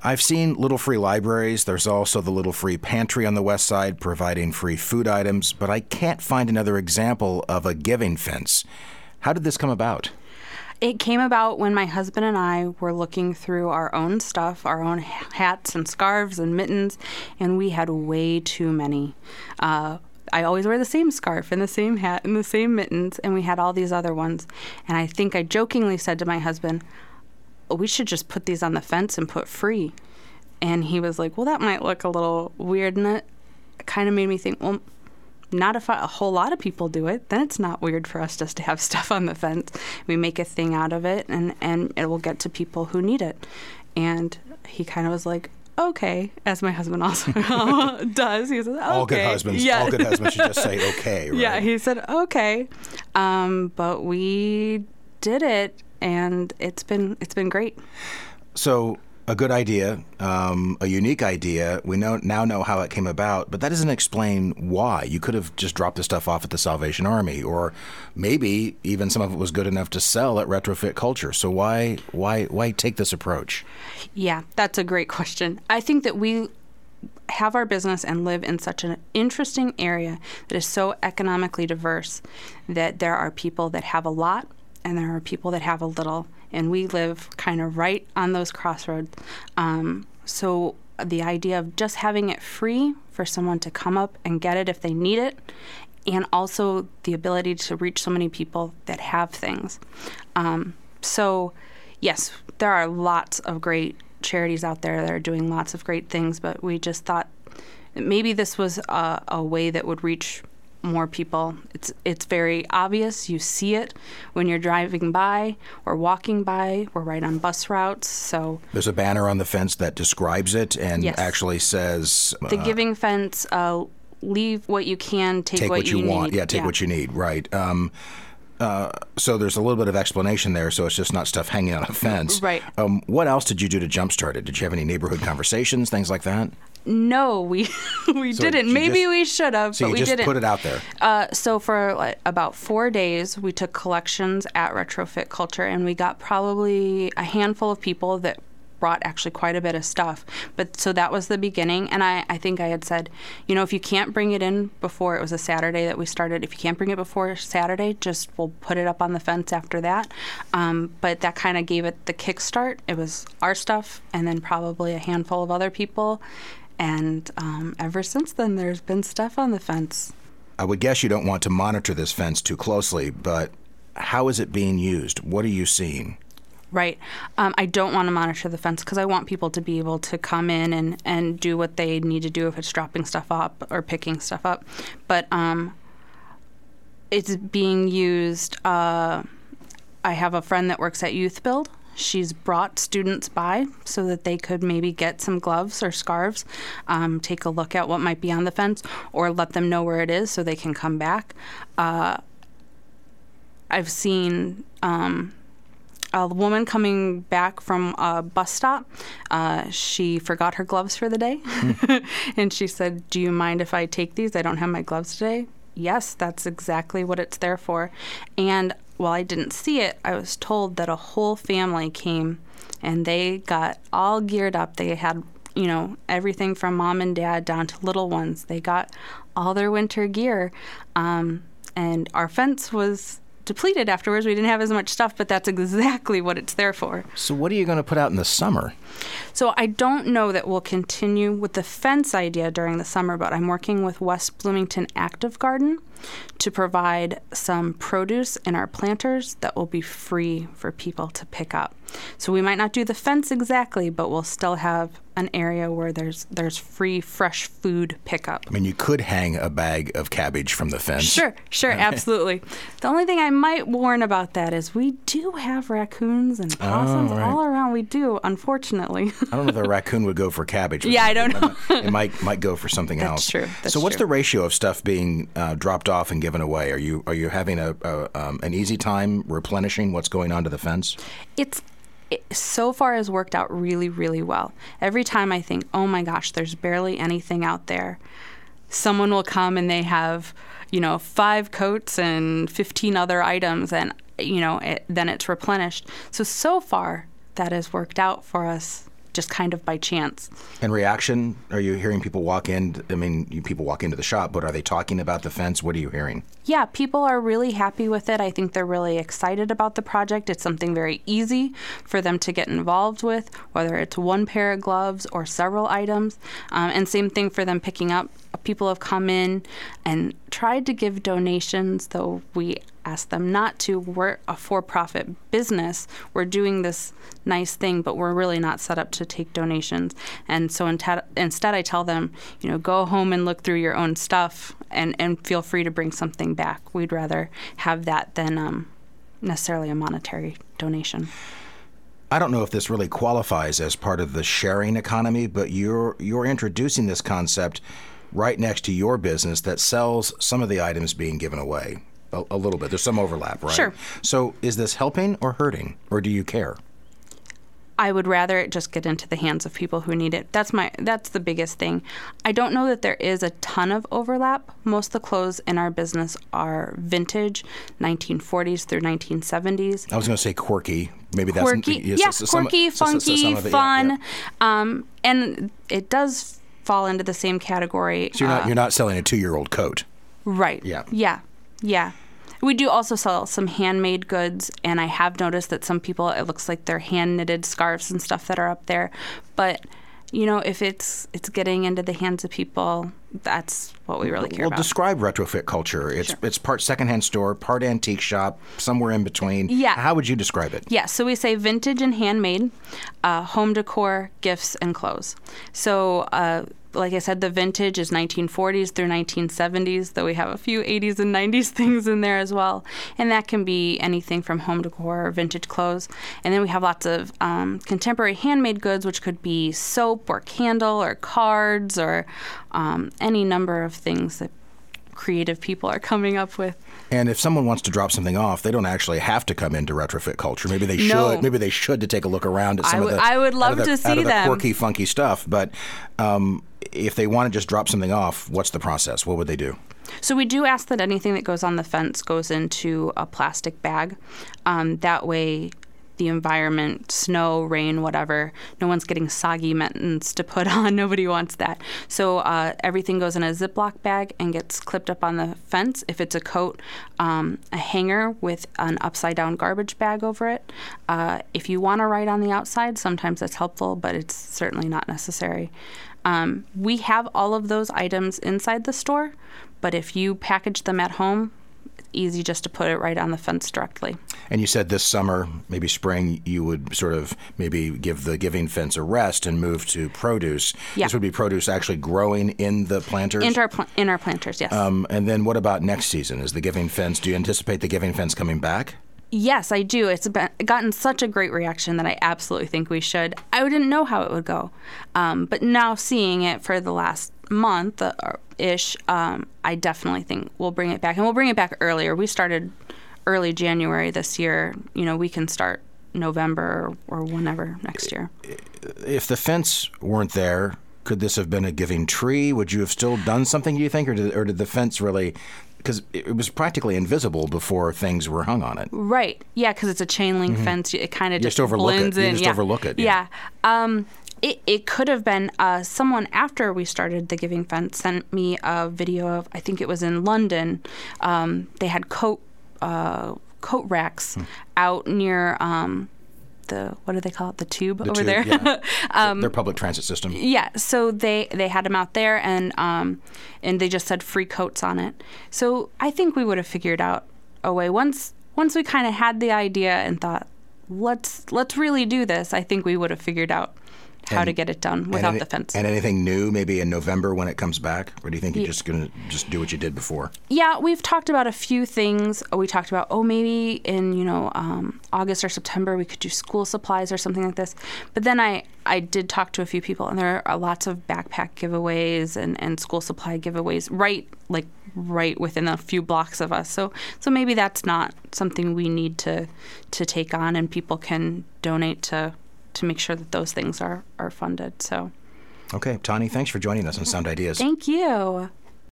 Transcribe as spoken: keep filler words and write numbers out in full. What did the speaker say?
I've seen Little Free Libraries. There's also the Little Free Pantry on the west side providing free food items, but I can't find another example of a giving fence. How did this come about? It came about when my husband and I were looking through our own stuff, our own hats and scarves and mittens, and we had way too many. Uh, I always wear the same scarf and the same hat and the same mittens, and we had all these other ones. And I think I jokingly said to my husband, oh, we should just put these on the fence and put free. And he was like, well, that might look a little weird. And it kind of made me think, well, not if a whole lot of people do it, then it's not weird for us just to have stuff on the fence. We make a thing out of it, and, and it will get to people who need it. And he kind of was like, okay, as my husband also does. He says, okay. All good husbands, yeah. all good husbands should just say okay, right? Yeah, he said, okay. Um, but we did it, and it's been it's been great. So a good idea, um, a unique idea. We know now know how it came about, but that doesn't explain why. You could have just dropped the stuff off at the Salvation Army, or maybe even some of it was good enough to sell at Retrofit Culture. So why why why take this approach? Yeah, that's a great question. I think that we have our business and live in such an interesting area that is so economically diverse that there are people that have a lot and there are people that have a little. And we live kind of right on those crossroads. Um, so the idea of just having it free for someone to come up and get it if they need it, and also the ability to reach so many people that have things. Um, so, yes, there are lots of great charities out there that are doing lots of great things, but we just thought that maybe this was a, a way that would reach more people. It's it's very obvious. You see it when you're driving by or walking by. We're right on bus routes. So there's a banner on the fence that describes it and yes. actually says the uh, giving fence. Uh, leave what you can, take, take what, what you, you want. need. Yeah, take yeah. what you need. Right. Um, uh, so there's a little bit of explanation there. So it's just not stuff hanging on a fence. Right. Um, what else did you do to jumpstart it? Did you have any neighborhood conversations, things like that? No, we we So didn't. you Maybe just- we should have, So but you we just didn't. put it out there. Uh, so for like, about four days, we took collections at Retrofit Culture, and we got probably a handful of people that brought actually quite a bit of stuff. But so that was the beginning, and I, I think I had said, you know, if you can't bring it in before, it was a Saturday that we started, if you can't bring it before Saturday, just we'll put it up on the fence after that. Um, but that kind of gave it the kickstart. It was our stuff, and then probably a handful of other people. And um, ever since then, there's been stuff on the fence. I would guess you don't want to monitor this fence too closely, but how is it being used? What are you seeing? Right. Um, I don't want to monitor the fence because I want people to be able to come in and, and do what they need to do if it's dropping stuff up or picking stuff up. But um, it's being used. Uh, I have a friend that works at Youth Build. She's brought students by so that they could maybe get some gloves or scarves, um, take a look at what might be on the fence, or let them know where it is so they can come back. Uh, I've seen um, a woman coming back from a bus stop. Uh, she forgot her gloves for the day, mm. and she said, do you mind if I take these? I don't have my gloves today. Yes, that's exactly what it's there for. And while I didn't see it, I was told that a whole family came and they got all geared up. They had, you know, everything from mom and dad down to little ones. They got all their winter gear. Um, and our fence was depleted afterwards. We didn't have as much stuff, but that's exactly what it's there for. So what are you going to put out in the summer? So I don't know that we'll continue with the fence idea during the summer, but I'm working with West Bloomington Active Garden to provide some produce in our planters that will be free for people to pick up. So we might not do the fence exactly, but we'll still have an area where there's there's free fresh food pickup. I mean, you could hang a bag of cabbage from the fence. Sure, sure, absolutely. The only thing I might warn about that is we do have raccoons and possums oh, right. all around. We do, unfortunately. I don't know if a raccoon would go for cabbage. Yeah, I don't know. It might might go for something That's else. True. That's so what's true. the ratio of stuff being uh, dropped off and given away? Are you are you having a, a um, an easy time replenishing what's going onto the fence? It's It so far has worked out really, really well. Every time I think, oh my gosh, there's barely anything out there, someone will come and they have, you know, five coats and fifteen other items, and, you know, it, then it's replenished. So, so far, that has worked out for us just kind of by chance. And reaction? Are you hearing people walk in? I mean, you, people walk into the shop, but are they talking about the fence? What are you hearing? Yeah, people are really happy with it. I think they're really excited about the project. It's something very easy for them to get involved with, whether it's one pair of gloves or several items. Um, and same thing for them picking up. People have come in and tried to give donations, though we ask them not to. We're a for-profit business. We're doing this nice thing, but we're really not set up to take donations. And so instead I tell them, you know, go home and look through your own stuff and, and feel free to bring something back. We'd rather have that than um, necessarily a monetary donation. I don't know if this really qualifies as part of the sharing economy, but you're you're introducing this concept right next to your business that sells some of the items being given away a, a little bit. There's some overlap, right? Sure. So is this helping or hurting, or do you care? I would rather it just get into the hands of people who need it. That's my that's the biggest thing. I don't know that there is a ton of overlap. Most of the clothes in our business are vintage, nineteen forties through nineteen seventies. I was going to say quirky. Maybe that's quirky. yes, Yeah, some, quirky, some, funky, some of it, fun, yeah, yeah. Um, and it does fall into the same category. So you're not uh, you're not selling a two-year-old coat, right? Yeah. Yeah. Yeah. We do also sell some handmade goods, and I have noticed that some people, it looks like they're hand-knitted scarves and stuff that are up there. But, you know, if it's it's getting into the hands of people, that's what we really care well, about. Well, describe retrofit culture. It's Sure. it's part secondhand store, part antique shop, somewhere in between. Yeah. How would you describe it? Yeah, so we say vintage and handmade, uh, home decor, gifts, and clothes. So, uh, like I said, the vintage is nineteen forties through nineteen seventies, though we have a few eighties and nineties things in there as well. And that can be anything from home decor or vintage clothes. And then we have lots of um, contemporary handmade goods, which could be soap or candle or cards or um, any number of things that creative people are coming up with. And if someone wants to drop something off, they don't actually have to come into retrofit culture. Maybe they No. should. Maybe they should to take a look around at some I of would- the. I would love out of the, to see out of the them. quirky, funky stuff. But um, if they want to just drop something off, what's the process? What would they do? So we do ask that anything that goes on the fence goes into a plastic bag. Um, that way, the environment, snow, rain, whatever, no one's getting soggy mittens to put on. Nobody wants that. So uh, everything goes in a Ziploc bag and gets clipped up on the fence. If it's a coat, um, a hanger with an upside-down garbage bag over it. Uh, if you want to write on the outside, sometimes that's helpful, but it's certainly not necessary. Um, we have all of those items inside the store, but if you package them at home, it's easy just to put it right on the fence directly. And you said this summer, maybe spring, you would sort of maybe give the giving fence a rest and move to produce. Yeah. This would be produce actually growing in the planters? In our, pl- in our planters, yes. Um, and then what about next season? Is the giving fence, do you anticipate the giving fence coming back? Yes, I do. It's been, gotten such a great reaction that I absolutely think we should. I didn't know how it would go. Um, but now seeing it for the last month uh, ish, um, I definitely think we'll bring it back. And we'll bring it back earlier. We started early January this year. You know, we can start November or, or whenever next year. If the fence weren't there, could this have been a giving tree? Would you have still done something, do you think? Or did, or did the fence really... Because it was practically invisible before things were hung on it. Right. Yeah, because it's a chain link mm-hmm. fence. It kind of just, just overlook blends it. You in. just yeah. overlook it. Yeah. yeah. Um, it, it could have been uh, someone after we started the Giving Fence sent me a video of, I think it was in London. Um, they had coat uh, coat racks hmm. out near... Um, the what do they call it? The tube the over tube, there. Yeah. um, Their public transit system. Yeah. So they, they had them out there, and um, and they just said free coats on it. So I think we would have figured out a way once once we kind of had the idea and thought, let's let's really do this. I think we would have figured out how and, to get it done without any, the fence. And anything new, maybe in November when it comes back, or do you think you're yeah. just gonna just do what you did before? Yeah, we've talked about a few things. We talked about, oh, maybe in, you know, um, August or September we could do school supplies or something like this. But then I, I did talk to a few people, and there are lots of backpack giveaways and, and school supply giveaways right, like, right within a few blocks of us. So so maybe that's not something we need to to take on, and people can donate to to make sure that those things are, are funded. So, okay, Tani, thanks for joining us on Sound Ideas. Thank you.